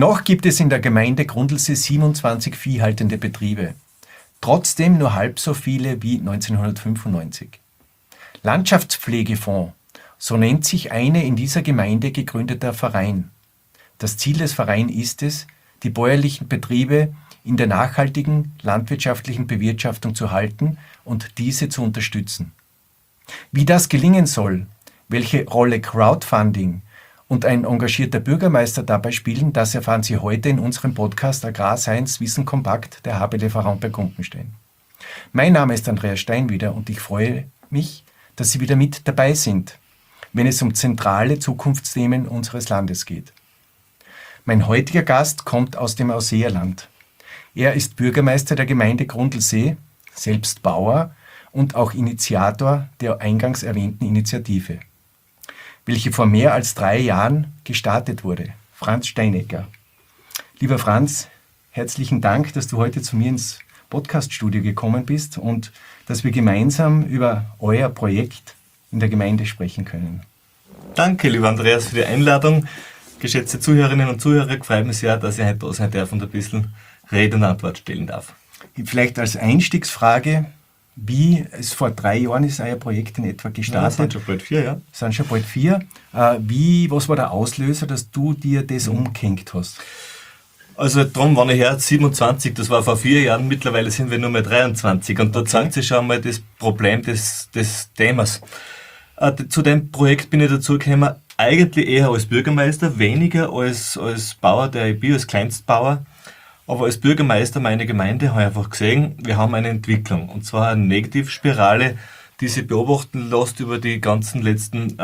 Noch gibt es in der Gemeinde Grundlsee 27 viehhaltende Betriebe. Trotzdem nur halb so viele wie 1995. Landschaftspflegefonds, so nennt sich eine in dieser Gemeinde gegründeter Verein. Das Ziel des Vereins ist es, die bäuerlichen Betriebe in der nachhaltigen landwirtschaftlichen Bewirtschaftung zu halten und diese zu unterstützen. Wie das gelingen soll, welche Rolle Crowdfunding und ein engagierter Bürgermeister dabei spielen, das erfahren Sie heute in unserem Podcast Agrarscience Wissen Kompakt der HBL Vorarlberg-Gumpenstein. Mein Name ist Andreas Steinwieder und ich freue mich, dass Sie wieder mit dabei sind, wenn es um zentrale Zukunftsthemen unseres Landes geht. Mein heutiger Gast kommt aus dem Ausseerland. Er ist Bürgermeister der Gemeinde Grundlsee, selbst Bauer und auch Initiator der eingangs erwähnten Initiative, welche vor mehr als 3 Jahren gestartet wurde. Franz Steinecker. Lieber Franz, herzlichen Dank, dass du heute zu mir ins Podcaststudio gekommen bist und dass wir gemeinsam über euer Projekt in der Gemeinde sprechen können. Danke, lieber Andreas, für die Einladung. Geschätzte Zuhörerinnen und Zuhörer, freut mich sehr, dass ich heute da sein darf und ein bisschen Rede und Antwort stellen darf. Vielleicht als Einstiegsfrage, wie es vor 3 Jahren ist euer Projekt in etwa gestartet? Ja, sind schon bald 4, ja. Sind schon bald 4. Was war der Auslöser, dass du dir das umgehängt hast? Also darum war ich her 27, das war vor 4 Jahren, mittlerweile sind wir nur mehr 23 und da zeigt sich schon mal das Problem des Themas. Zu dem Projekt bin ich dazu gekommen, eigentlich eher als Bürgermeister, weniger als Bauer, der ich bin, als Kleinstbauer. Aber als Bürgermeister meiner Gemeinde habe ich einfach gesehen, wir haben eine Entwicklung. Und zwar eine Negativspirale, die sich beobachten lässt über die ganzen letzten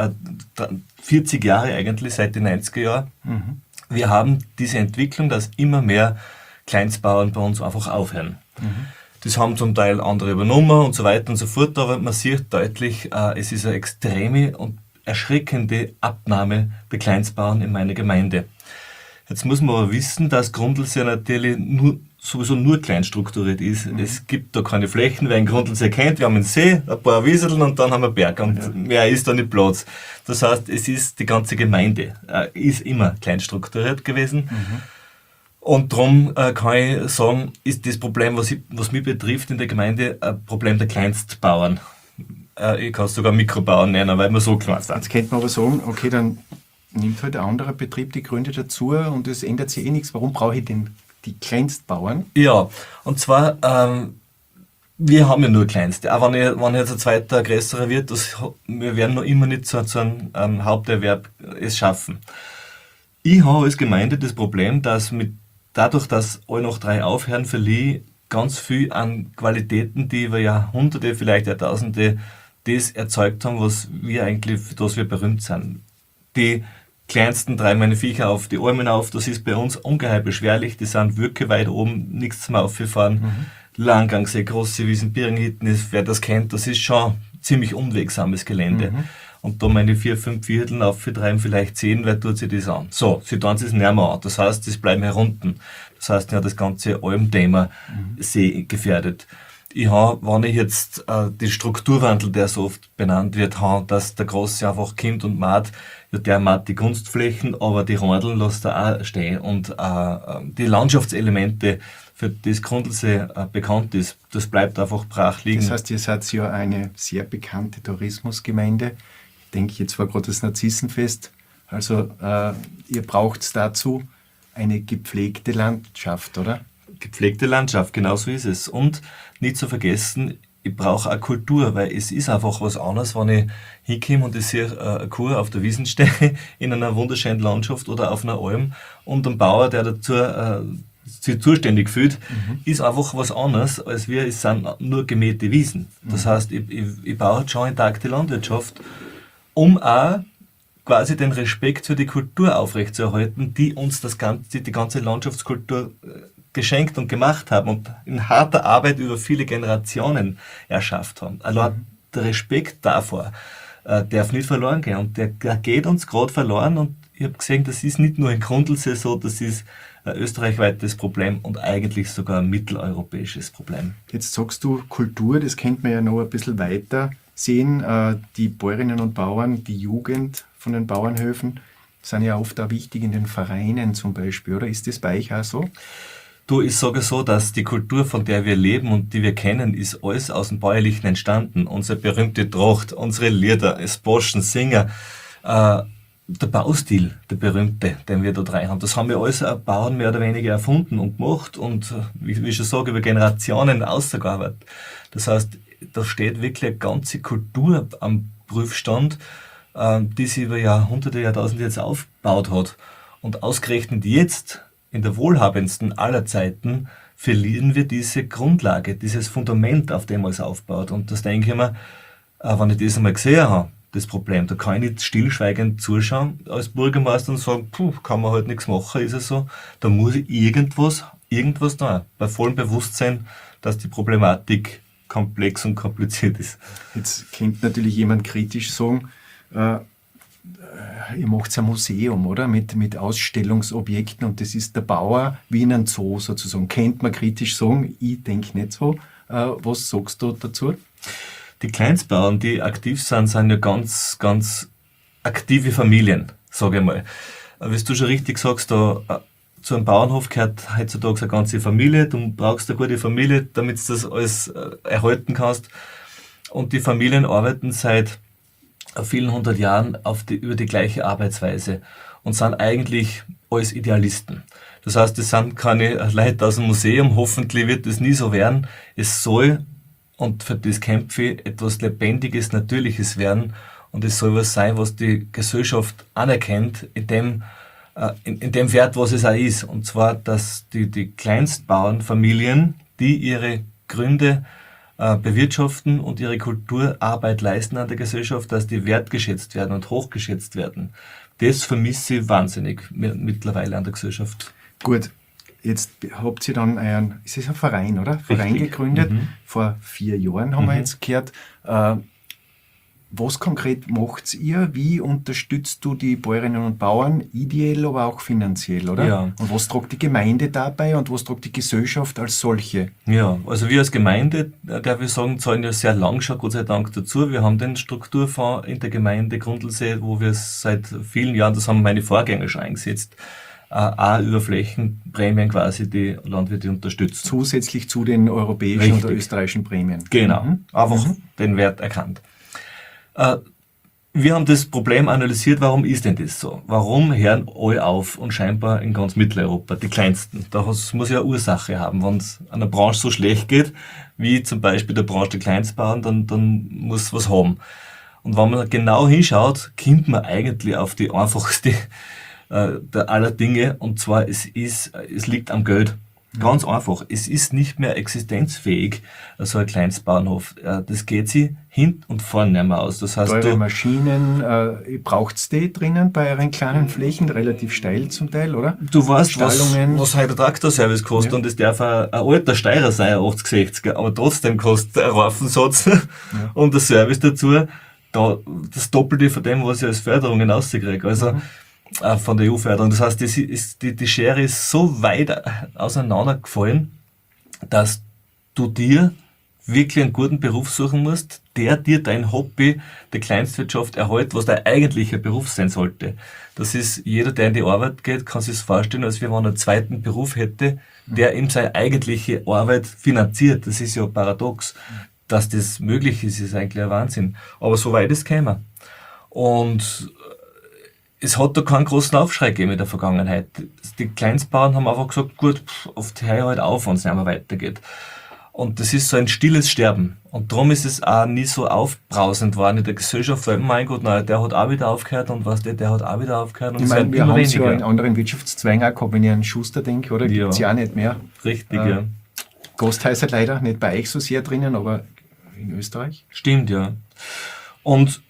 40 Jahre eigentlich, seit den 90er Jahren. Mhm. Wir haben diese Entwicklung, dass immer mehr Kleinstbauern bei uns einfach aufhören. Mhm. Das haben zum Teil andere übernommen und so weiter und so fort, aber man sieht deutlich, es ist eine extreme und erschreckende Abnahme der Kleinstbauern in meiner Gemeinde. Jetzt muss man aber wissen, dass Grundlsee natürlich sowieso nur klein strukturiert ist. Mhm. Es gibt da keine Flächen, wer in Grundlsee kennt. Wir haben einen See, ein paar Wieseln und dann haben wir Berg und mehr ist da nicht Platz. Das heißt, es ist die ganze Gemeinde, ist immer klein strukturiert gewesen. Mhm. Und darum kann ich sagen, ist das Problem, was mich betrifft in der Gemeinde, ein Problem der Kleinstbauern. Ich kann es sogar Mikrobauern nennen, weil wir so klein sind. Jetzt könnte man aber sagen, okay, dann nimmt halt ein anderer Betrieb die Gründe dazu und es ändert sich nichts. Warum brauche ich denn die Kleinstbauern? Ja, und zwar, wir haben ja nur Kleinste. Auch wenn jetzt ein zweiter größerer wird, wir werden noch immer nicht zu einem Haupterwerb es schaffen. Ich habe als Gemeinde das Problem, dass dadurch, dass alle noch 3 aufhören, verliere ich ganz viel an Qualitäten, die über Jahrhunderte, vielleicht Jahrtausende, das erzeugt haben, für das wir berühmt sind. Die kleinsten treiben meine Viecher auf die Almen auf, das ist bei uns ungeheuer beschwerlich, die sind wirklich weit oben, nichts zum Auffahren. Mhm. Langgangsee, große Wiesen, Birnhitten, wer das kennt, das ist schon ziemlich unwegsames Gelände. Mhm. Und da meine 4, 5 Vierteln auftreiben, vielleicht 10, wer tut sich das an? So, sie tun es näher an. Das heißt, es bleiben herunten. Das heißt, ja, das ganze Almthema See gefährdet. Ich habe, wenn ich jetzt den Strukturwandel, der so oft benannt wird, habe, dass der Große einfach kommt und macht, ja, der macht die Kunstflächen, aber die Randeln lässt er auch stehen. Und die Landschaftselemente, für das Grundlsee bekannt ist, das bleibt einfach brach liegen. Das heißt, ihr seid ja eine sehr bekannte Tourismusgemeinde. Ich denke, jetzt war gerade das Narzissenfest. Also ihr braucht dazu eine gepflegte Landschaft, oder? Gepflegte Landschaft, genau so ist es. Und nicht zu vergessen, ich brauche auch Kultur, weil es ist einfach was anderes, wenn ich hinkomme und ich sehe eine Kuh auf der Wiesn stehe, in einer wunderschönen Landschaft oder auf einer Alm und ein Bauer, der dazu sich zuständig fühlt, ist einfach was anderes, als es sind nur gemähte Wiesen. Das heißt, ich baue halt schon intakte Landwirtschaft, um auch quasi den Respekt für die Kultur aufrechtzuerhalten, die uns die ganze Landschaftskultur geschenkt und gemacht haben und in harter Arbeit über viele Generationen erschafft haben. Also der Respekt davor darf nicht verloren gehen und der geht uns gerade verloren und ich habe gesehen, das ist nicht nur in Grundlsee so, das ist ein österreichweites Problem und eigentlich sogar ein mitteleuropäisches Problem. Jetzt sagst du Kultur, das könnte man ja noch ein bisschen weiter sehen. Die Bäuerinnen und Bauern, die Jugend von den Bauernhöfen sind ja oft auch wichtig in den Vereinen zum Beispiel, oder? Ist das bei euch auch so? Du, ich sage so, dass die Kultur, von der wir leben und die wir kennen, ist alles aus dem Bäuerlichen entstanden. Unsere berühmte Tracht, unsere Lieder, das Boschen, Singer, der Baustil, der berühmte, den wir da rein haben, das haben wir alles Bauern mehr oder weniger erfunden und gemacht und, wie ich schon sage, über Generationen ausgearbeitet. Das heißt, da steht wirklich eine ganze Kultur am Prüfstand, die sich über Jahrhunderte, Jahrtausende jetzt aufgebaut hat. Und ausgerechnet jetzt, in der wohlhabendsten aller Zeiten, verlieren wir diese Grundlage, dieses Fundament, auf dem alles aufbaut. Und das denke ich mir, wenn ich das einmal gesehen habe, das Problem, da kann ich nicht stillschweigend zuschauen als Bürgermeister und sagen, kann man halt nichts machen, ist es so. Da muss ich irgendwas tun, bei vollem Bewusstsein, dass die Problematik komplex und kompliziert ist. Jetzt könnte natürlich jemand kritisch sagen, ihr macht ein Museum, oder? Mit Ausstellungsobjekten und das ist der Bauer wie in einem Zoo sozusagen. Könnte man kritisch sagen, ich denke nicht so. Was sagst du dazu? Die Kleinstbauern, die aktiv sind ja ganz, ganz aktive Familien, sage ich mal. Wie du schon richtig sagst, da zu einem Bauernhof gehört heutzutage eine ganze Familie. Du brauchst eine gute Familie, damit du das alles erhalten kannst. Und die Familien arbeiten seit vielen hundert Jahren über die gleiche Arbeitsweise und sind eigentlich alles Idealisten. Das heißt, es sind keine Leute aus dem Museum, hoffentlich wird das nie so werden. Es soll, und für das kämpfe ich, etwas Lebendiges, Natürliches werden und es soll was sein, was die Gesellschaft anerkennt, in dem Wert, was es auch ist. Und zwar, dass die Kleinstbauernfamilien, die ihre Gründe bewirtschaften und ihre Kulturarbeit leisten an der Gesellschaft, dass die wertgeschätzt werden und hochgeschätzt werden. Das vermisse ich wahnsinnig mittlerweile an der Gesellschaft. Gut, jetzt habt ihr dann ist es ein Verein, oder? Verein Richtig. gegründet. Vor 4 Jahren haben wir jetzt gehört. Was konkret macht ihr? Wie unterstützt du die Bäuerinnen und Bauern ideell, aber auch finanziell, oder? Ja. Und was tragt die Gemeinde dabei und was tragt die Gesellschaft als solche? Ja, also wir als Gemeinde, darf ich sagen, zahlen ja sehr lang schon, Gott sei Dank, dazu. Wir haben den Strukturfonds in der Gemeinde Grundlsee, wo wir seit vielen Jahren, das haben meine Vorgänger schon eingesetzt, auch über Flächenprämien quasi die Landwirte unterstützen. Zusätzlich zu den europäischen Richtig. oder österreichischen Prämien. Genau, einfach den Wert erkannt. Wir haben das Problem analysiert, warum ist denn das so? Warum hören alle auf und scheinbar in ganz Mitteleuropa, die Kleinsten? Das muss ja eine Ursache haben. Wenn es einer Branche so schlecht geht, wie zum Beispiel der Branche der Kleinstbauern, dann muss es was haben. Und wenn man genau hinschaut, kommt man eigentlich auf die einfachste aller Dinge, und zwar es liegt am Geld. Ganz einfach. Es ist nicht mehr existenzfähig, so ein Kleinstbauernhof. Das geht sich hinten und vorne nicht mehr aus. Das heißt, Eure Maschinen, braucht's die drinnen bei euren kleinen Flächen, relativ steil zum Teil, oder? du weißt, Stallungen. was heute der Traktorservice kostet, und das darf ein alter Steirer sein, ein 80-60er, aber trotzdem kostet ein Reifensatz und der Service dazu das Doppelte von dem, was ich als Förderungen rauskriege. Also von der EU-Förderung. Das heißt, die Schere ist so weit auseinandergefallen, dass du dir wirklich einen guten Beruf suchen musst, der dir dein Hobby der Kleinstwirtschaft erhält, was dein eigentlicher Beruf sein sollte. Das ist, jeder, der in die Arbeit geht, kann sich das vorstellen, als wenn man einen zweiten Beruf hätte, der ihm seine eigentliche Arbeit finanziert. Das ist ja paradox. Dass das möglich ist eigentlich ein Wahnsinn. Aber so weit ist keiner. Und es hat da keinen großen Aufschrei gegeben in der Vergangenheit. Die Kleinstbauern haben einfach gesagt, gut, oft höre ich halt auf, wenn es nicht mehr weitergeht. Und das ist so ein stilles Sterben. Und darum ist es auch nie so aufbrausend worden in der Gesellschaft, weil, mein Gott, nein, der hat auch wieder aufgehört und was der hat auch wieder aufgehört. Und Ich meine, wir haben es ja in anderen Wirtschaftszweigen auch gehabt, wenn ich an Schuster denke, oder? Gibt's ja auch nicht mehr. Richtig, ja. Gasthäuser leider, nicht bei euch so sehr drinnen, aber in Österreich. Stimmt, ja. Und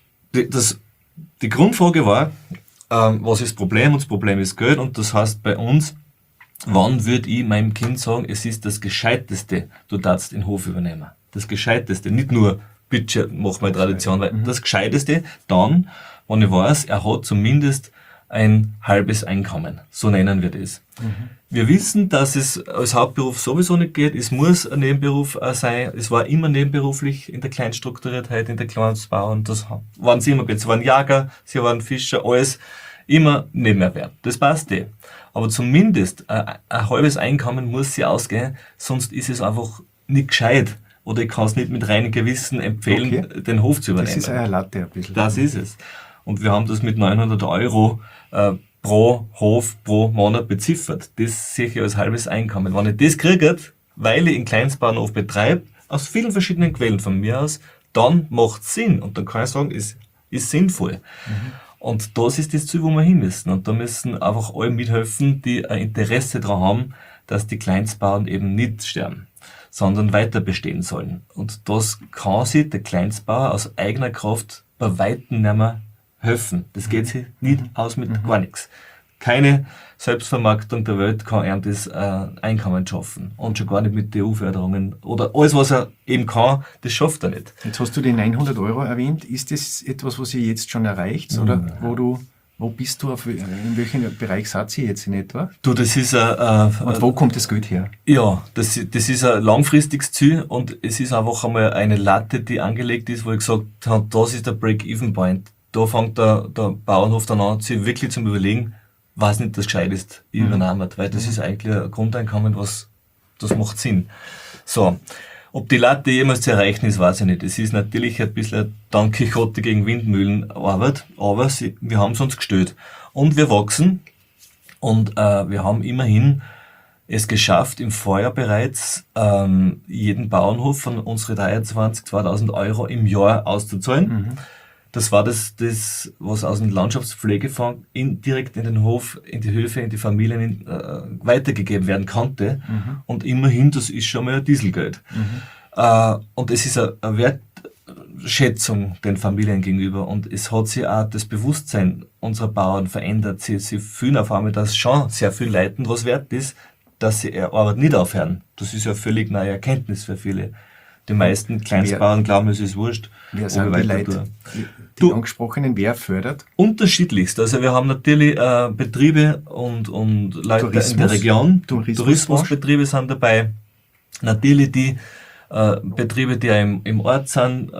die Grundfrage war, was ist das Problem? Und das Problem ist Geld. Und das heißt bei uns, wann würde ich meinem Kind sagen, es ist das Gescheiteste, du darfst den Hof übernehmen. Das Gescheiteste. Nicht nur, bitte, mach mal Tradition, weil das Gescheiteste dann, wenn ich weiß, er hat zumindest ein halbes Einkommen. So nennen wir das. Wir wissen, dass es als Hauptberuf sowieso nicht geht. Es muss ein Nebenberuf sein. Es war immer nebenberuflich in der Kleinstrukturiertheit, in der Kleinstbauern. Das waren sie immer. Sie waren Jäger, sie waren Fischer, alles immer Nebenerwerb. Das passt eh. Aber zumindest ein halbes Einkommen muss sie ausgehen, sonst ist es einfach nicht gescheit. Oder ich kann es nicht mit reinem Gewissen empfehlen, den Hof zu übernehmen. Das ist eine Latte ein bisschen. Das ist es. Und wir haben das mit 900 Euro pro Hof, pro Monat beziffert. Das sehe ich als halbes Einkommen. Wenn ich das kriege, weil ich einen Kleinstbauernhof betreibe, aus vielen verschiedenen Quellen von mir aus, dann macht es Sinn. Und dann kann ich sagen, ist sinnvoll. Und das ist das Ziel, wo wir hin müssen. Und da müssen einfach alle mithelfen, die ein Interesse daran haben, dass die Kleinstbauern eben nicht sterben, sondern weiter bestehen sollen. Und das kann sich der Kleinstbauer aus eigener Kraft bei Weitem nicht mehr helfen. Das geht sich nicht aus mit gar nichts. Keine Selbstvermarktung der Welt kann ihm das Einkommen schaffen. Und schon gar nicht mit EU-Förderungen. Oder alles, was er eben kann, das schafft er nicht. Jetzt hast du die 900 Euro erwähnt. Ist das etwas, was ihr jetzt schon erreicht? Oder wo bist du, in welchem Bereich seid ihr jetzt in etwa? Du, das ist und wo kommt das Geld her? Ja, das ist ein langfristiges Ziel und es ist einfach einmal eine Latte, die angelegt ist, wo ich gesagt habe, das ist der Break-Even-Point. Da fängt der Bauernhof dann an, sich wirklich zum Überlegen, was nicht das Gescheiteste übernehmen, weil das ist eigentlich ein Grundeinkommen, das macht Sinn. So. Ob die Latte jemals zu erreichen ist, weiß ich nicht. Es ist natürlich ein bisschen Don Quixote gegen Windmühlenarbeit, aber wir haben es uns gestellt. Und wir wachsen und wir haben immerhin es geschafft, im Vorjahr bereits jeden Bauernhof von unsere 2.000 Euro im Jahr auszuzahlen. Das war das, was aus dem Landschaftspflegefonds direkt in den Hof, in die Höfe, in die Familien weitergegeben werden konnte. Und immerhin, das ist schon mal ein Dieselgeld. Und es ist eine Wertschätzung den Familien gegenüber. Und es hat sich auch das Bewusstsein unserer Bauern verändert. Sie fühlen auf einmal, dass schon sehr viel Leuten was wert ist, dass sie ihre Arbeit nicht aufhören. Das ist ja völlig neue Erkenntnis für viele. Die meisten Kleinstbauern glauben, es ist wurscht. Wer sind die Leute, die angesprochenen, wer fördert? Unterschiedlichst. Also wir haben natürlich Betriebe und Leute in der Region. Tourismusbetriebe sind dabei. Natürlich die Betriebe, die ja im Ort sind,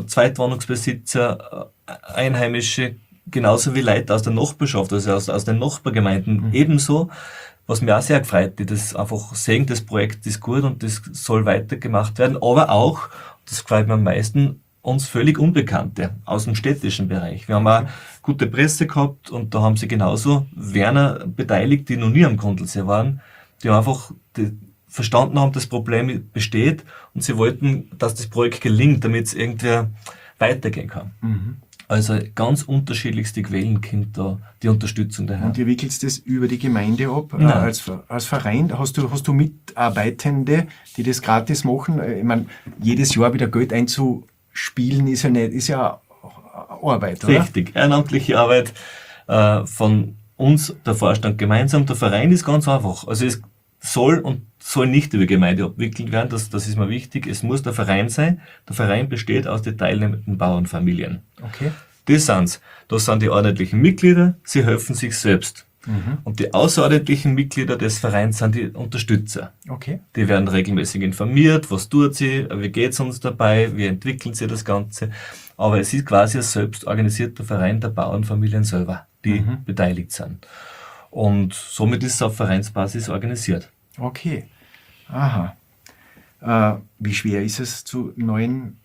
Zweitwohnungsbesitzer, Einheimische, genauso wie Leute aus der Nachbarschaft, also aus den Nachbargemeinden ebenso. Was mir auch sehr gefreut, die das einfach sehen, das Projekt ist gut und das soll weitergemacht werden, aber auch, das gefällt mir am meisten, uns völlig Unbekannte aus dem städtischen Bereich. Wir haben auch gute Presse gehabt und da haben sie genauso Werner beteiligt, die noch nie am Grundlsee waren, die einfach verstanden haben, das Problem besteht und sie wollten, dass das Projekt gelingt, damit es irgendwie weitergehen kann. Also ganz unterschiedlichste Quellen kommt da die Unterstützung daher. Und ihr wickelt das über die Gemeinde ab? Als Verein? Hast du Mitarbeitende, die das gratis machen? Ich meine, jedes Jahr wieder Geld einzuspielen ist ja Arbeit, oder? Richtig, ehrenamtliche Arbeit von uns, der Vorstand gemeinsam. Der Verein ist ganz einfach. Also es soll nicht über Gemeinde abwickelt werden, das ist mir wichtig. Es muss der Verein sein. Der Verein besteht aus den teilnehmenden Bauernfamilien. Okay. Das sind's. Das sind die ordentlichen Mitglieder, sie helfen sich selbst. Und die außerordentlichen Mitglieder des Vereins sind die Unterstützer. Okay. Die werden regelmäßig informiert, was tut sie, wie geht's uns dabei, wie entwickeln sie das Ganze. Aber es ist quasi ein selbst organisierter Verein der Bauernfamilien selber, die beteiligt sind. Und somit ist es auf Vereinsbasis organisiert. Okay. Aha. Wie schwer ist es, zu neuen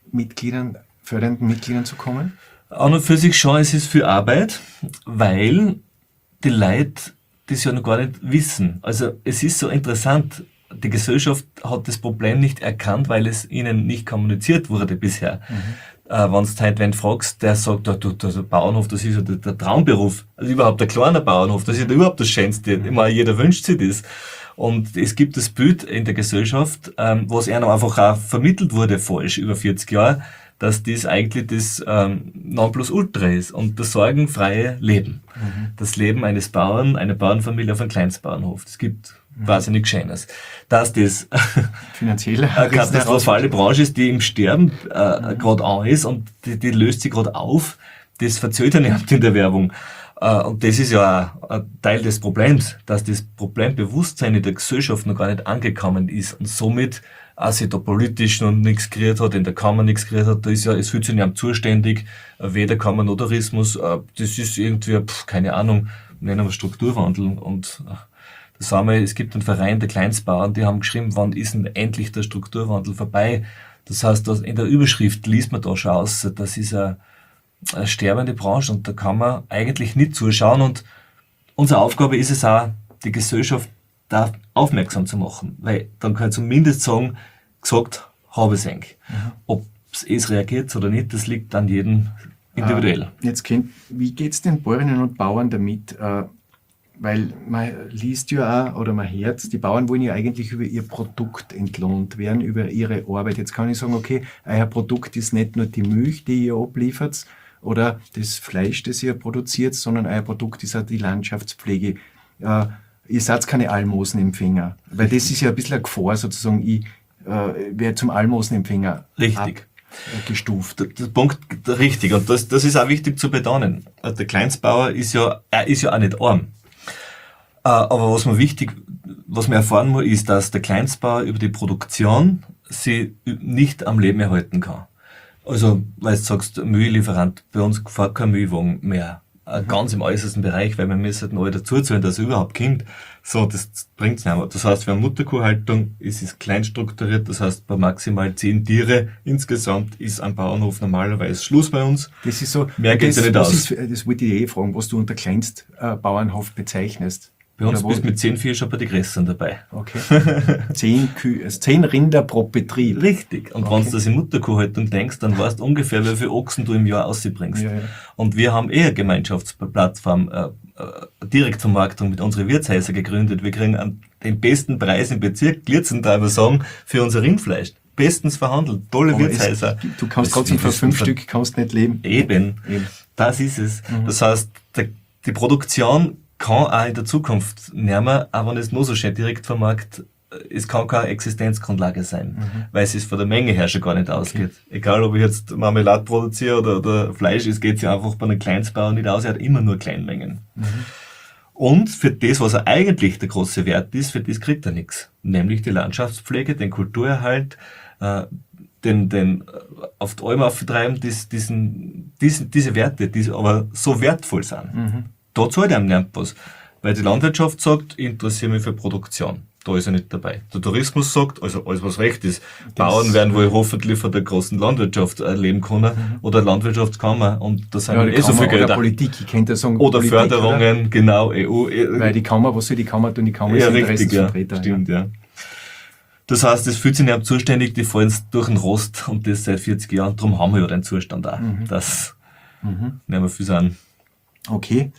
fördernden Mitgliedern zu kommen? An und für sich schon, es ist viel Arbeit, weil die Leute das ja noch gar nicht wissen. Also es ist so interessant, die Gesellschaft hat das Problem nicht erkannt, weil es ihnen nicht kommuniziert wurde bisher. Wenn du heute wen fragst, der sagt, der Bauernhof, das ist ja der Traumberuf. Also überhaupt der kleine Bauernhof, das ist ja überhaupt das Schönste. Immer jeder wünscht sich das. Und es gibt das Bild in der Gesellschaft, was einem einfach auch vermittelt wurde falsch über 40 Jahre, dass das eigentlich das Nonplusultra ist und das sorgenfreie Leben. Das Leben eines Bauern, einer Bauernfamilie auf einem Kleinstbauernhof. Das gibt quasi nichts Schönes. Dass das finanziell eine katastrophale Branche ist, die im Sterben gerade an ist und die löst sich gerade auf, das verzählt er nicht in der Werbung. Und das ist ja auch ein Teil des Problems, dass das Problembewusstsein in der Gesellschaft noch gar nicht angekommen ist und somit auch sich da politisch noch nichts gekriegt hat, in der Kammer nichts gekriegt hat, da ist ja, es fühlt sich nicht zuständig, weder Kammer noch Tourismus, das ist irgendwie, keine Ahnung, nennen wir Strukturwandel und das sagen wir, es gibt einen Verein der Kleinstbauern, die haben geschrieben, wann ist denn endlich der Strukturwandel vorbei? Das heißt, in der Überschrift liest man da schon aus, das ist eine sterbende Branche und da kann man eigentlich nicht zuschauen und unsere Aufgabe ist es auch, die Gesellschaft da aufmerksam zu machen, weil dann kann ich zumindest sagen, gesagt, habe ich es eigentlich. Ob es reagiert oder nicht, das liegt an jedem individuell. Wie geht es den Bäuerinnen und Bauern damit? Weil man liest ja auch, oder man hört, die Bauern wollen ja eigentlich über ihr Produkt entlohnt werden, über ihre Arbeit. Jetzt kann ich sagen, okay, euer Produkt ist nicht nur die Milch, die ihr abliefert, oder das Fleisch, das ihr produziert, sondern euer Produkt ist auch die Landschaftspflege. Ihr seid keine Almosenempfänger, weil das ist ja ein bisschen eine Gefahr, sozusagen, ich werde zum Almosenempfänger gestuft. Der Punkt, richtig, und das ist auch wichtig zu betonen. Der Kleinstbauer ist ja auch nicht arm. Aber was man erfahren muss, ist, dass der Kleinstbauer über die Produktion sie nicht am Leben erhalten kann. Also, weil du sagst, Müllieferant, bei uns fährt kein Müllwagen mehr. Ganz im äußersten Bereich, weil wir müssen alle dazuzahlen, dass er überhaupt kommt. So, das bringt's nicht mehr. Das heißt, wir haben Mutterkuhhaltung, es ist klein strukturiert, das heißt, bei maximal 10 Tiere insgesamt ist am Bauernhof normalerweise Schluss bei uns. Das ist so, mehr geht's ja nicht aus. Das wollte ich fragen, was du unter Kleinstbauernhof bezeichnest. Bei uns bist du mit 10 Vieh schon bei den Größeren dabei. Okay. 10 Rinder pro Betrieb. Richtig. Und wenn du das in Mutterkuhhaltung denkst, dann weißt du ungefähr, wie viele Ochsen du im Jahr ausbringst. Ja. Und wir haben eine Gemeinschaftsplattform, Direktvermarktung mit unseren Wirtshäusern gegründet. Wir kriegen den besten Preis im Bezirk, Glierzental sagen, für unser Rindfleisch. Bestens verhandelt, tolle Wirtshäuser. Du kannst trotzdem von 5 Stück kannst nicht leben. Eben. Das ist es. Das heißt, die Produktion kann auch in der Zukunft nicht mehr, auch wenn es nur so schön direkt vermarktet, es kann keine Existenzgrundlage sein, weil es von der Menge her schon gar nicht ausgeht. Egal, ob ich jetzt Marmelade produziere oder Fleisch, es geht sich einfach bei einem Kleinstbauer nicht aus, er hat immer nur Kleinmengen. Und für das, was er eigentlich der große Wert ist, für das kriegt er nichts. Nämlich die Landschaftspflege, den Kulturerhalt, den auf die Alm auftreiben, diese Werte, die aber so wertvoll sind. Da zahlt einem niemand was. Weil die Landwirtschaft sagt, ich interessiere mich für Produktion. Da ist er nicht dabei. Der Tourismus sagt, also alles was recht ist. Bauern werden wohl hoffentlich von der großen Landwirtschaft leben können. Oder Landwirtschaftskammer. Und da sind ja so viel Gelder. Oder Politik, ich könnte sagen. Oder Politik, Förderungen, oder? Genau, EU. Weil die Kammer, was soll die Kammer tun? Die Kammer ist Interessensvertreter. Ja, stimmt, ja. Das heißt, es fühlt sich nicht zuständig, die fallen durch den Rost und das seit 40 Jahren. Darum haben wir ja den Zustand auch. Das nehmen wir viel an. Okay.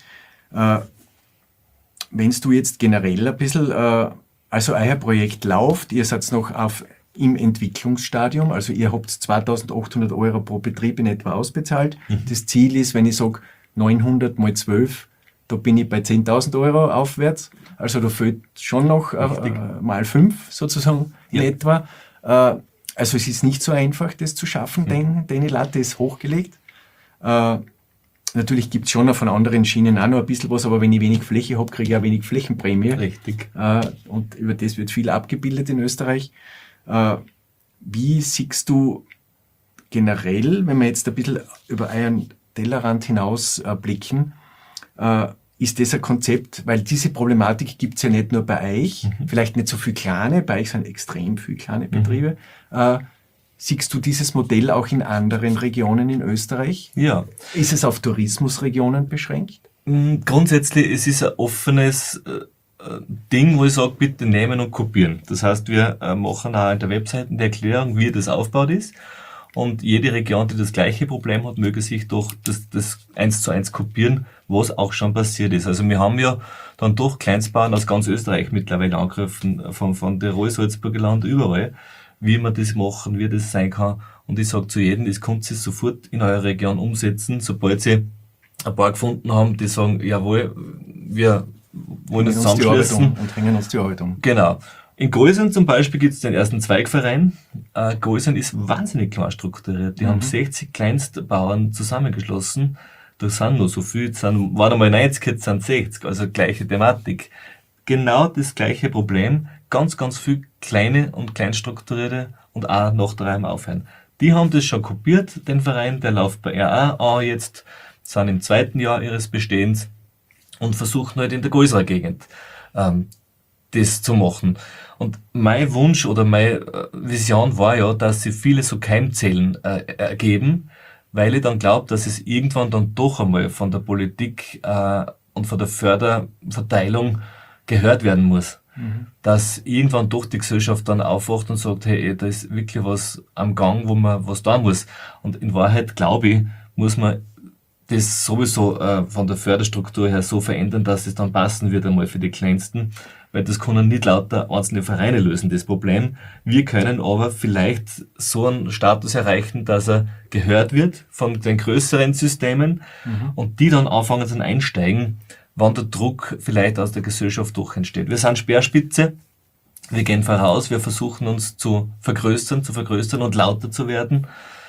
Wenn du jetzt generell ein bisschen, also euer Projekt läuft, ihr seid noch im Entwicklungsstadium, also ihr habt 2.800 Euro pro Betrieb in etwa ausbezahlt. Das Ziel ist, wenn ich sage 900 mal 12, da bin ich bei 10.000 Euro aufwärts. Also da fehlt schon noch mal 5 sozusagen in etwa. Also es ist nicht so einfach, das zu schaffen, denn die Latte ist hochgelegt. Natürlich gibt es schon von anderen Schienen auch noch ein bisschen was, aber wenn ich wenig Fläche habe, kriege ich auch wenig Flächenprämie. Richtig. Und über das wird viel abgebildet in Österreich. Wie siehst du generell, wenn wir jetzt ein bisschen über euren Tellerrand hinaus blicken, ist das ein Konzept, weil diese Problematik gibt es ja nicht nur bei euch, vielleicht nicht so viele kleine, bei euch sind extrem viele kleine Betriebe. Siehst du dieses Modell auch in anderen Regionen in Österreich? Ja. Ist es auf Tourismusregionen beschränkt? Grundsätzlich, es ist ein offenes Ding, wo ich sage, bitte nehmen und kopieren. Das heißt, wir machen auch in der Webseite die Erklärung, wie das aufgebaut ist. Und jede Region, die das gleiche Problem hat, möge sich doch das 1:1 kopieren, was auch schon passiert ist. Also wir haben ja dann doch Kleinstbauern aus ganz Österreich mittlerweile angegriffen, von Tirol, Salzburger Land, überall, wie wir das machen, wie das sein kann. Und ich sage zu jedem, das könnt ihr sofort in eurer Region umsetzen, sobald sie ein paar gefunden haben, die sagen, jawohl, wir wollen uns zusammenschließen. Und hängen uns die Arbeit um. Genau. In Grösern zum Beispiel gibt es den ersten Zweigverein. Grösern ist wahnsinnig klar strukturiert. Die haben 60 Kleinstbauern zusammengeschlossen. Da sind noch so viel, waren einmal 90, jetzt sind 60, also gleiche Thematik. Genau das gleiche Problem ganz, ganz viel kleine und kleinstrukturierte und auch nach daheim aufhören. Die haben das schon kopiert, den Verein, der läuft bei RA an jetzt, sind im 2. Jahr ihres Bestehens und versuchen halt in der größeren Gegend das zu machen. Und mein Wunsch oder meine Vision war ja, dass sie viele so Keimzellen ergeben, weil ich dann glaube, dass es irgendwann dann doch einmal von der Politik und von der Förderverteilung gehört werden muss. Dass irgendwann doch die Gesellschaft dann aufwacht und sagt, hey, da ist wirklich was am Gang, wo man was tun muss. Und in Wahrheit, glaube ich, muss man das sowieso von der Förderstruktur her so verändern, dass es dann passen wird einmal für die Kleinsten, weil das können nicht lauter einzelne Vereine lösen, das Problem. Wir können aber vielleicht so einen Status erreichen, dass er gehört wird von den größeren Systemen und die dann anfangen zu einsteigen, wann der Druck vielleicht aus der Gesellschaft doch entsteht. Wir sind Speerspitze, wir gehen voraus, wir versuchen uns zu vergrößern und lauter zu werden,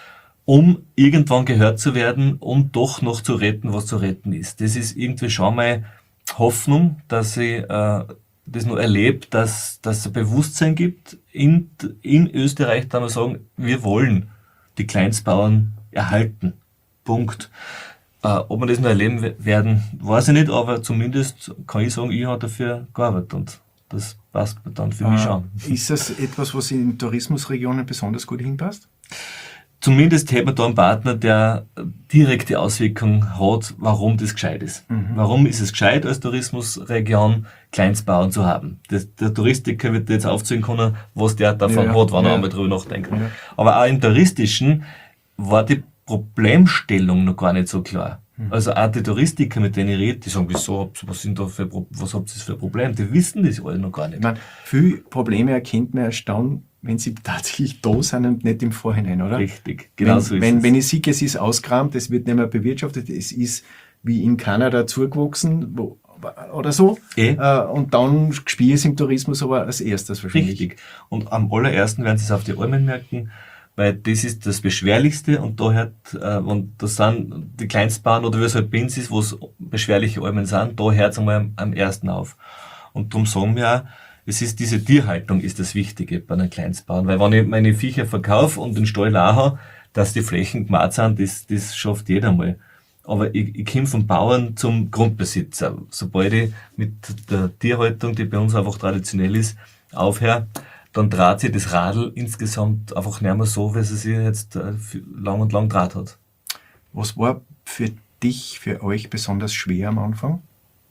um irgendwann gehört zu werden, um doch noch zu retten, was zu retten ist. Das ist irgendwie schon meine Hoffnung, dass ich das nur erlebe, dass es ein Bewusstsein gibt in Österreich, da wir sagen, wir wollen die Kleinstbauern erhalten. Punkt. Ob wir das noch erleben werden, weiß ich nicht, aber zumindest kann ich sagen, ich habe dafür gearbeitet und das passt dann für mich schon. Ist das etwas, was in Tourismusregionen besonders gut hinpasst? Zumindest hätte man da einen Partner, der direkte Auswirkungen hat, warum das gescheit ist. Warum ist es gescheit, als Tourismusregion Kleinstbauern zu haben? Der Touristiker wird jetzt aufzählen können, was der davon hat, wenn er einmal drüber nachdenkt. Ja. Aber auch im Touristischen war die Problemstellung noch gar nicht so klar. Also auch die Touristiker, mit denen ich rede, die sagen, was habt ihr für Probleme? Die wissen das alle noch gar nicht. Ich meine, viele Probleme erkennt man erst dann, wenn sie tatsächlich da sind und nicht im Vorhinein, oder? Richtig, genau so ist es. Wenn ich sehe, es ist ausgerammt, es wird nicht mehr bewirtschaftet, es ist wie in Kanada zugewachsen oder so. Und dann spiele es im Tourismus aber als erstes wahrscheinlich. Richtig. Und am allerersten werden sie es auf die Almen merken, weil das ist das Beschwerlichste und und das sind die Kleinstbauern oder wie es halt bei uns ist, wo es beschwerliche Almen sind, da hört es einmal am ersten auf. Und darum sagen wir auch, es ist diese Tierhaltung ist das Wichtige bei einem Kleinstbauern, weil wenn ich meine Viecher verkaufe und den Stall auch habe, dass die Flächen gemacht sind, das schafft jeder mal. Aber ich komme vom Bauern zum Grundbesitzer. Sobald ich mit der Tierhaltung, die bei uns einfach traditionell ist, aufhöre, dann dreht sich das Radl insgesamt einfach nicht mehr so, wie es sich jetzt lang und lang draht hat. Was war für dich, für euch besonders schwer am Anfang?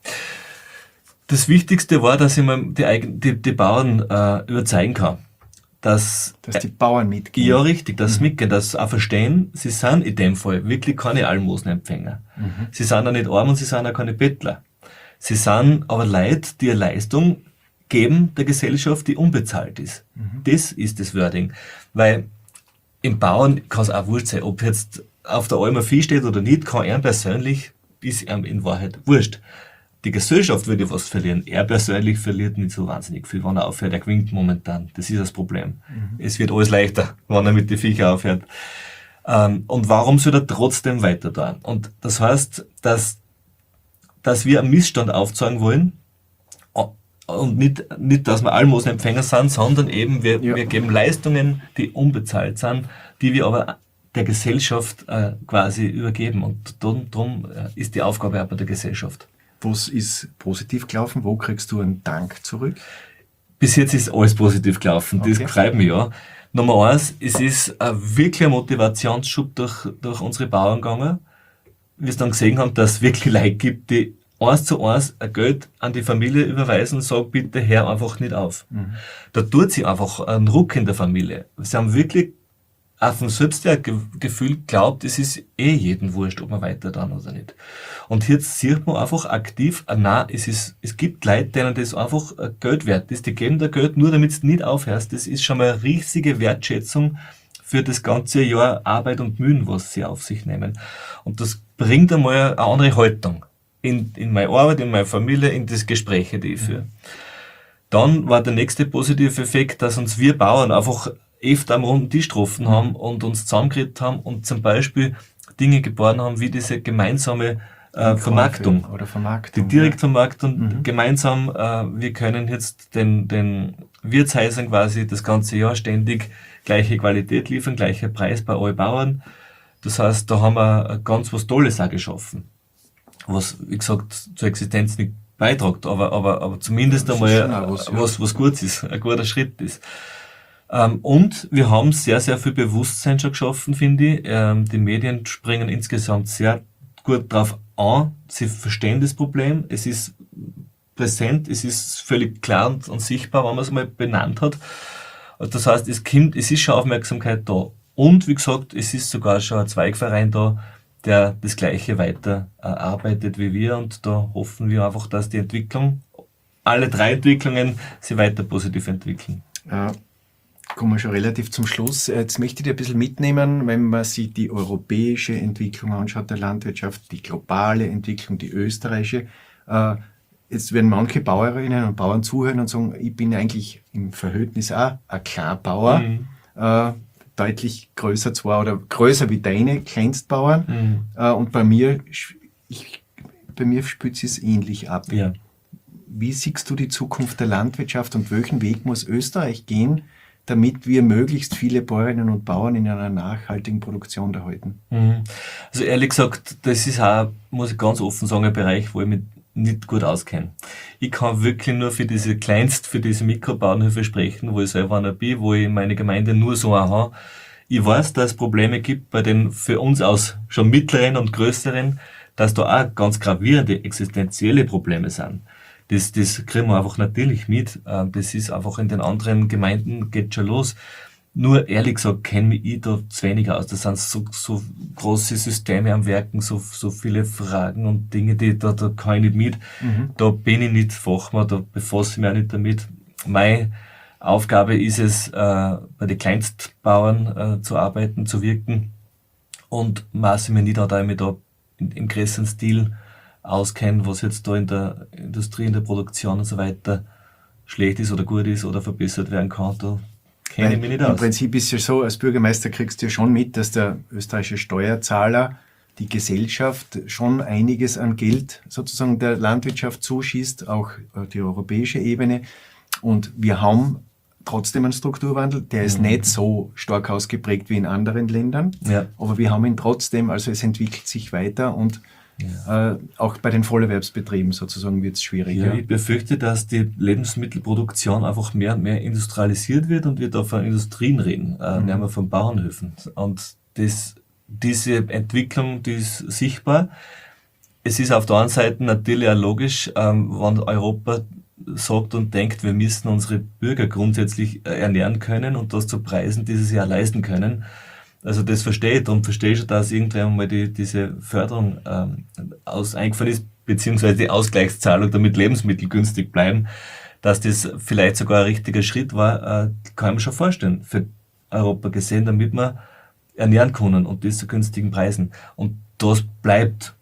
Das Wichtigste war, dass ich mal die Bauern überzeugen kann. Dass die Bauern mitgehen. Ja, richtig, dass sie mitgehen, dass sie auch verstehen, sie sind in dem Fall wirklich keine Almosenempfänger. Sie sind auch nicht arm und sie sind auch keine Bettler. Sie sind aber Leute, die eine Leistung geben der Gesellschaft, die unbezahlt ist. Das ist das Wording. Weil im Bauern kann es auch wurscht sein, ob jetzt auf der Alm ein Vieh steht oder nicht, kann er persönlich, ist ihm in Wahrheit wurscht. Die Gesellschaft würde was verlieren. Er persönlich verliert nicht so wahnsinnig viel, wenn er aufhört. Er gewinnt momentan. Das ist das Problem. Es wird alles leichter, wenn er mit den Viecher aufhört. Und warum soll er trotzdem weiter tun? Und das heißt, dass wir einen Missstand aufzeigen wollen, und nicht, dass wir Almosenempfänger sind, sondern eben wir geben Leistungen, die unbezahlt sind, die wir aber der Gesellschaft quasi übergeben. Und darum ist die Aufgabe auch bei der Gesellschaft. Was ist positiv gelaufen? Wo kriegst du einen Dank zurück? Bis jetzt ist alles positiv gelaufen. Das freut mich ja. Nummer 1, es ist wirklich ein Motivationsschub durch unsere Bauern gegangen. Wir dann gesehen haben, dass es wirklich Leute gibt, die 1:1 ein Geld an die Familie überweisen und sagen, bitte hör einfach nicht auf. Da tut sie einfach einen Ruck in der Familie. Sie haben wirklich auf dem Selbstwertgefühl glaubt, es ist jedem wurscht, ob man weiter dann oder nicht. Und jetzt sieht man einfach aktiv, nein, es gibt Leute, denen das einfach Geld wert ist. Die geben da Geld nur, damit du nicht aufhörst. Das ist schon mal eine riesige Wertschätzung für das ganze Jahr Arbeit und Mühen, was sie auf sich nehmen. Und das bringt einmal eine andere Haltung in meine Arbeit, in meine Familie, in das Gespräche, die ich führe. Dann war der nächste positive Effekt, dass uns wir Bauern einfach öfter am runden Tisch getroffen haben und uns zusammengeredet haben und zum Beispiel Dinge geboren haben, wie diese gemeinsame Vermarktung. Oder Vermarktung. Die Direktvermarktung gemeinsam. Wir können jetzt den Wirtshäusern quasi das ganze Jahr ständig gleiche Qualität liefern, gleicher Preis bei allen Bauern. Das heißt, da haben wir ganz was Tolles auch geschaffen, was, wie gesagt, zur Existenz nicht beiträgt, aber zumindest einmal was Gutes ist, ein guter Schritt ist. Und wir haben sehr, sehr viel Bewusstsein schon geschaffen, finde ich. Die Medien springen insgesamt sehr gut drauf an. Sie verstehen das Problem. Es ist präsent, es ist völlig klar und sichtbar, wenn man es mal benannt hat. Das heißt, es ist schon Aufmerksamkeit da. Und wie gesagt, es ist sogar schon ein Zweigverein da, der das Gleiche weiter arbeitet wie wir. Und da hoffen wir einfach, dass die Entwicklung, alle drei Entwicklungen, sich weiter positiv entwickeln. Kommen wir schon relativ zum Schluss. Jetzt möchte ich dir ein bisschen mitnehmen, wenn man sich die europäische Entwicklung anschaut der Landwirtschaft, die globale Entwicklung, die österreichische. Jetzt werden manche Bäuerinnen und Bauern zuhören und sagen, ich bin eigentlich im Verhältnis auch ein Kleinbauer, deutlich größer zwar oder größer wie deine Kleinstbauern. Und bei mir spielt es ähnlich ab. Ja. Wie siehst du die Zukunft der Landwirtschaft und welchen Weg muss Österreich gehen, damit wir möglichst viele Bäuerinnen und Bauern in einer nachhaltigen Produktion erhalten? Also ehrlich gesagt, das ist auch, muss ich ganz offen sagen, ein Bereich, wo ich mich nicht gut auskenne. Ich kann wirklich nur für diese Mikrobauernhöfe sprechen, wo ich selber einer bin, wo ich meine Gemeinde nur so habe. Ich weiß, dass es Probleme gibt bei den für uns aus schon mittleren und größeren, dass da auch ganz gravierende existenzielle Probleme sind. Das kriegen wir einfach natürlich mit. Das ist einfach in den anderen Gemeinden geht schon los. Nur ehrlich gesagt kenne ich da zu wenig aus. Das sind so große Systeme am Werken, so viele Fragen und Dinge, da kann ich nicht mit. Da bin ich nicht Fachmann, da befasse ich mich auch nicht damit. Meine Aufgabe ist es, bei den Kleinstbauern zu arbeiten, zu wirken und maße mir nicht an, da ich mich da im größeren Stil auskenne, was jetzt da in der Industrie, in der Produktion und so weiter schlecht ist oder gut ist oder verbessert werden kann. Da kenne ich mich nicht aus. Im Prinzip ist es ja so, als Bürgermeister kriegst du ja schon mit, dass der österreichische Steuerzahler, die Gesellschaft schon einiges an Geld sozusagen der Landwirtschaft zuschießt, auch die europäische Ebene. Und wir haben trotzdem einen Strukturwandel, der ist nicht so stark ausgeprägt wie in anderen Ländern, aber wir haben ihn trotzdem, also es entwickelt sich weiter und auch bei den Vollerwerbsbetrieben sozusagen wird es schwieriger. Ja, ich befürchte, dass die Lebensmittelproduktion einfach mehr und mehr industrialisiert wird und wir da von Industrien reden, nicht mehr von Bauernhöfen. Und diese Entwicklung, die ist sichtbar. Es ist auf der anderen Seite natürlich auch logisch, wenn Europa sagt und denkt, wir müssen unsere Bürger grundsätzlich ernähren können und das zu Preisen, die sie sich auch leisten können. Also das verstehe ich, darum verstehe ich schon, dass irgendwann mal diese Förderung eingefahren ist, beziehungsweise die Ausgleichszahlung, damit Lebensmittel günstig bleiben, dass das vielleicht sogar ein richtiger Schritt war, kann ich mir schon vorstellen, für Europa gesehen, damit wir ernähren können und das zu günstigen Preisen. Und das bleibt.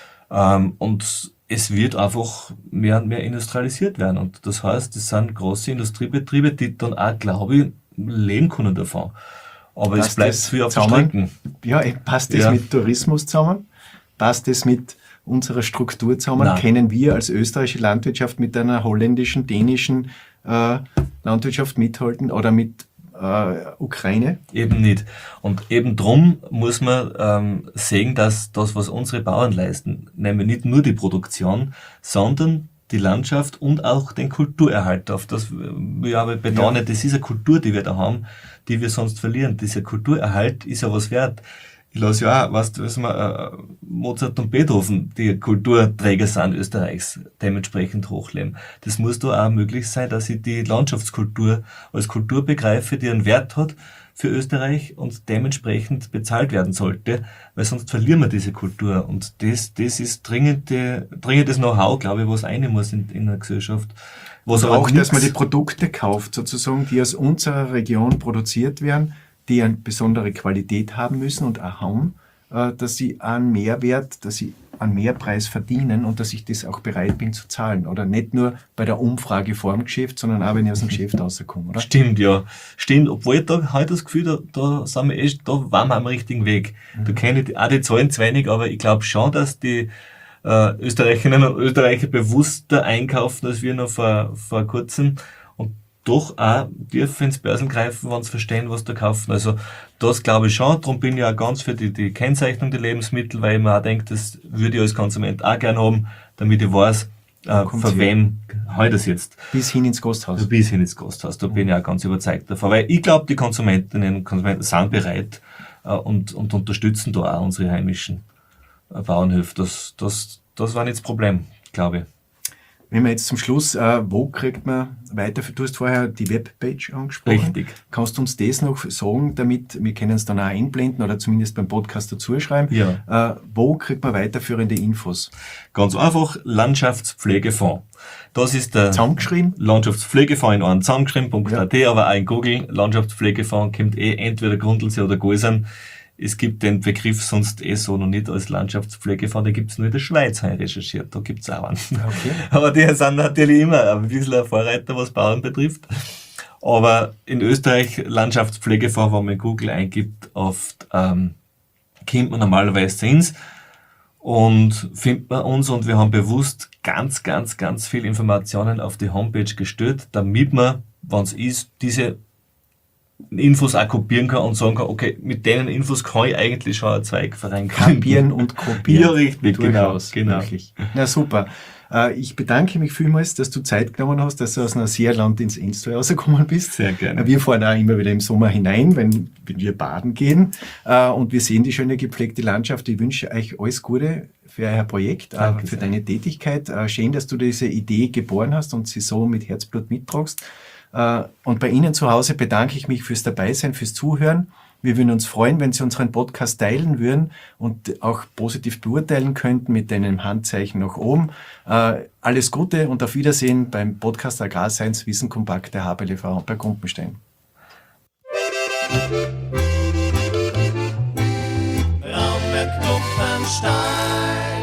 Und es wird einfach mehr und mehr industrialisiert werden. Und das heißt, es sind große Industriebetriebe, die dann auch, glaube ich, leben können davon. Aber es bleibt viel auf der Strecke. Ja, passt das mit Tourismus zusammen? Passt das mit unserer Struktur zusammen? Nein. Können wir als österreichische Landwirtschaft mit einer holländischen, dänischen Landwirtschaft mithalten oder mit Ukraine? Eben nicht. Und eben drum muss man sehen, dass das, was unsere Bauern leisten, nämlich nicht nur die Produktion, sondern die Landschaft und auch den Kulturerhalt. Auf das wir aber betonen, das ist eine Kultur, die wir da haben, die wir sonst verlieren. Dieser Kulturerhalt ist ja was wert. Ich lasse ja auch, weißt du, Mozart und Beethoven, die Kulturträger sind Österreichs, dementsprechend hochleben. Das muss da auch möglich sein, dass ich die Landschaftskultur als Kultur begreife, die einen Wert hat für Österreich und dementsprechend bezahlt werden sollte, weil sonst verlieren wir diese Kultur. Und das ist dringendes Know-how, glaube ich, was rein muss in der Gesellschaft. Was aber auch, dass man die Produkte kauft, sozusagen, die aus unserer Region produziert werden, die eine besondere Qualität haben müssen und auch haben, dass sie einen Mehrwert, dass sie einen Mehrpreis verdienen und dass ich das auch bereit bin zu zahlen. Oder nicht nur bei der Umfrage vor dem Geschäft, sondern auch, wenn ich aus dem Geschäft rauskomme, oder? Stimmt, ja. Stimmt, obwohl ich da heute das Gefühl, da sind wir da waren wir am richtigen Weg. Da kenne ich auch die Zahlen zu wenig, aber ich glaube schon, dass die Österreicherinnen und Österreicher bewusster einkaufen als wir noch vor kurzem und doch auch dürfen ins Börsen greifen, wenn sie verstehen, was da kaufen. Also das glaube ich schon. Darum bin ich auch ganz für die Kennzeichnung der Lebensmittel, weil ich mir auch denke, das würde ich als Konsument auch gerne haben, damit ich weiß, von wem habe ich das jetzt. Bis hin ins Gasthaus. Bis hin ins Gasthaus. Da bin ich auch ganz überzeugt davon. Weil ich glaube, die Konsumentinnen und Konsumenten sind bereit und unterstützen da auch unsere heimischen Bauernhöfe. Das war nicht das Problem, glaube ich. Wenn wir jetzt zum Schluss, wo kriegt man weiter? Du hast vorher die Webpage angesprochen. Richtig. Kannst du uns das noch sagen, damit wir können es dann auch einblenden oder zumindest beim Podcast dazu schreiben? Ja. Wo kriegt man weiterführende Infos? Ganz einfach, Landschaftspflegefonds. Das ist der Zusammengeschrieben? Landschaftspflegefonds in einem zusammengeschrieben.at, aber auch in Google. Landschaftspflegefonds kommt entweder Grundlsee oder Gäusern. Es gibt den Begriff sonst so noch nicht als Landschaftspflegefonds, den gibt es nur in der Schweiz, habe ich recherchiert, da gibt es auch einen. Okay. Aber die sind natürlich immer ein bisschen ein Vorreiter, was Bauern betrifft. Aber in Österreich Landschaftspflegefonds, wenn man in Google eingibt, oft kommt man normalerweise zu uns und findet man uns und wir haben bewusst ganz, ganz, ganz viel Informationen auf die Homepage gestellt, damit man, wenn es ist, diese Infos auch kopieren kann und sagen kann, okay, mit denen Infos kann ich eigentlich schon einen Zweigverein gründen. Kapieren und kopieren. Ja, richtig, genau. Wirklich. Na super. Ich bedanke mich vielmals, dass du Zeit genommen hast, dass du aus Neuseeland ins Enstall rausgekommen bist. Sehr gerne. Wir fahren auch immer wieder im Sommer hinein, wenn wir baden gehen. Und wir sehen die schöne gepflegte Landschaft. Ich wünsche euch alles Gute für euer Projekt, Danke für sehr. deine Tätigkeit. Schön, dass du diese Idee geboren hast und sie so mit Herzblut mittragst. Und bei Ihnen zu Hause bedanke ich mich fürs Dabeisein, fürs Zuhören. Wir würden uns freuen, wenn Sie unseren Podcast teilen würden und auch positiv beurteilen könnten mit einem Handzeichen nach oben. Alles Gute und auf Wiedersehen beim Podcast Agrarscience Wissen Kompakt der HBLV bei Kumpenstein. Raumwerk Kumpenstein.